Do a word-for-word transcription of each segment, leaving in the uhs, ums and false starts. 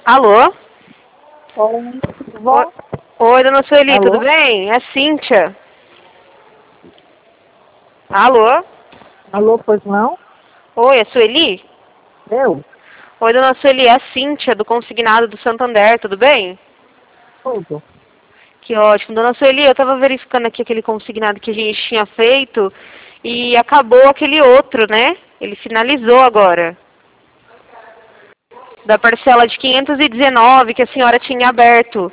Alô? Oi, Oi, oi, dona Sueli, Alô? tudo bem? É a Cíntia. Alô? Alô, pois não? Oi, é Sueli? Eu? Oi, dona Sueli, é a Cíntia, do Consignado do Santander, tudo bem? Tudo. Que ótimo. Dona Sueli, eu tava verificando aqui aquele consignado que a gente tinha feito e acabou aquele outro, né? Ele finalizou agora. Da parcela de quinhentos e dezenove que a senhora tinha aberto.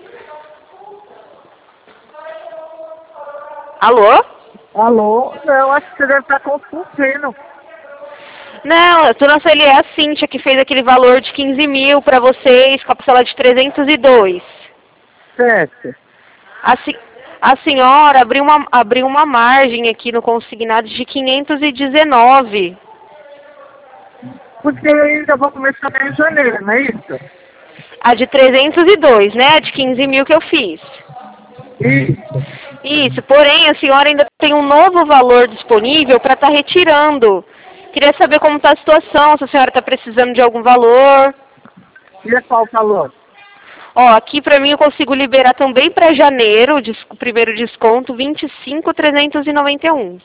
Alô? Alô? Não, acho que você deve estar confundindo. Não, a dona Sueli, é a Cíntia que fez aquele valor de quinze mil para vocês com a parcela de trezentos e dois. Certo. A, se- a senhora abriu uma, abriu uma margem aqui no consignado de quinhentos e dezenove. Porque eu ainda vou começar em janeiro, não é isso? A de trezentos e dois, né? A de quinze mil que eu fiz. Isso. Isso, porém a senhora ainda tem um novo valor disponível para estar retirando. Queria saber como está a situação, se a senhora está precisando de algum valor. E é qual o valor? Ó, aqui para mim eu consigo liberar também para janeiro, o des- o primeiro desconto, vinte e cinco mil trezentos e noventa e um.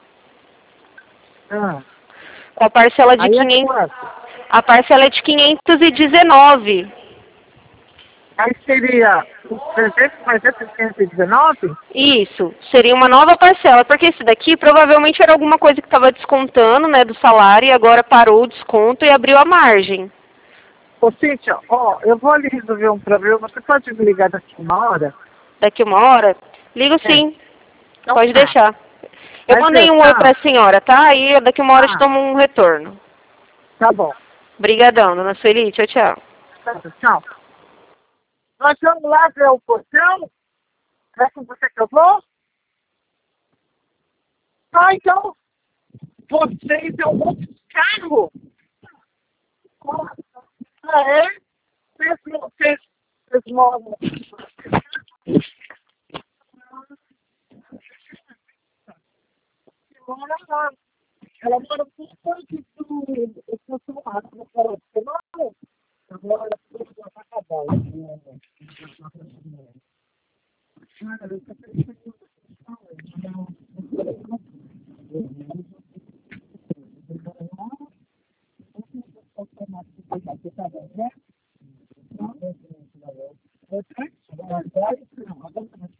Ah, Com a parcela de aí é quinhentos, quanto? a parcela é de quinhentos e dezenove. Aí seria os trezentos mais setecentos e dezenove? Isso, seria uma nova parcela, porque esse daqui provavelmente era alguma coisa que estava descontando, né, do salário e agora parou o desconto e abriu a margem. Ô, Cíntia, ó, eu vou ali resolver um problema. Você pode me ligar daqui uma hora? Daqui uma hora? Ligo É. sim, Então pode tá. deixar. Eu Vai mandei ver, um oi para tá? a senhora, tá? Aí daqui uma hora eu te Tá. tomo um retorno. Tá bom. Obrigadão, dona Sueli, tchau, tchau. Tá, tchau. Nós vamos lá ver o portão? É com você que eu vou? Ah, então, vocês é um outro carro. Ah, é? Vocês, vocês, vocês moram... Mora lá. Ela mora por distante do... Eu sou seu lado, não falo. Você mora? Agora, eu vou acabar. Cara, eu só quero saber.